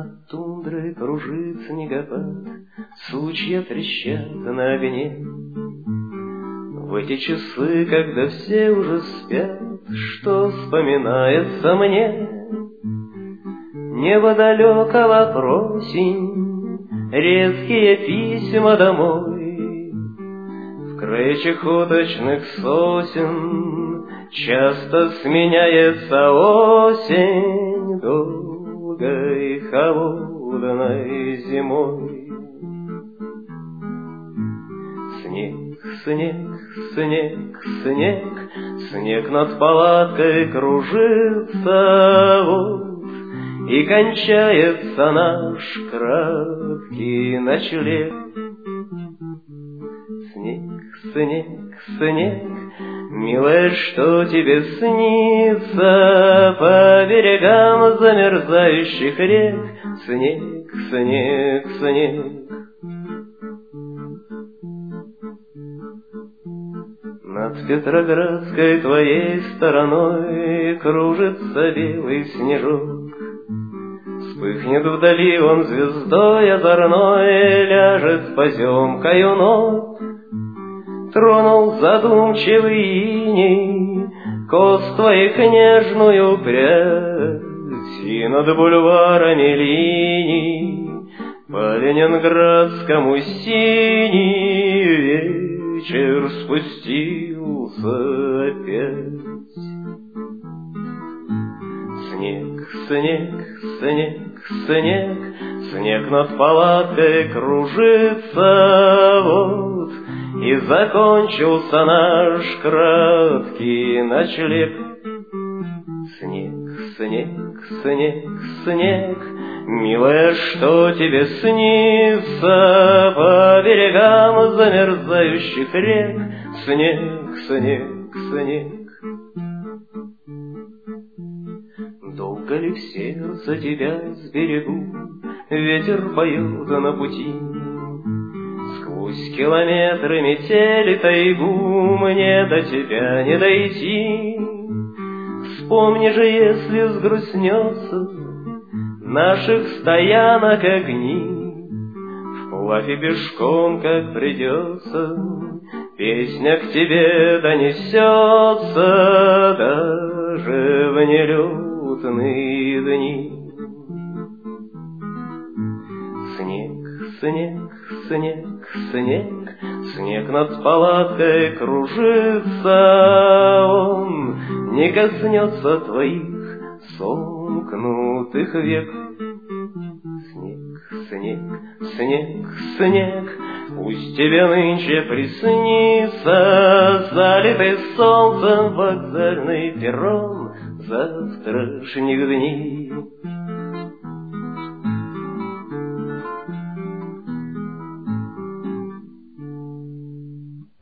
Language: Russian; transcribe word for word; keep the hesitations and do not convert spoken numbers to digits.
Над тундрой кружит снегопад, сучья трещат на огне. В эти часы, когда все уже спят, что вспоминается мне? Небо далекого просень, резкие письма домой. В крае чахоточных сосен часто сменяется осень долгой холодной зимой. Снег, снег, снег, снег, снег над палаткой кружится, вот и кончается наш краткий ночлег. Снег, снег, снег, милая, что тебе снится по берегам замерзающих рек? Снег, снег, снег. Над Петроградской твоей стороной кружится белый снежок. Вспыхнет вдали он звездой озорной, ляжет с поземкою ног. Тронул задумчивый иней кост твоих нежную прядь, и над бульварами линий по ленинградскому синий вечер спустился опять. Снег, снег, снег, снег, снег над палаткой кружится, вот и закончился наш краткий ночлег. Снег, снег, снег, снег, милая, что тебе снится по берегам замерзающих рек? Снег, снег, снег. Долго ли в сердце тебя сберегу, ветер поет на пути? Сквозь километры метели тайгу мне до тебя не дойти. Вспомни же, если сгрустнется наших стоянок огни, вплавь и пешком, как придется, песня к тебе донесется даже в нелетные дни. Снег, снег, снег, снег, снег над палаткой кружится, он не коснется твоих сомкнутых век. Снег, снег, снег, снег, пусть тебе нынче приснится залитый солнцем вокзальный перрон завтрашних дней.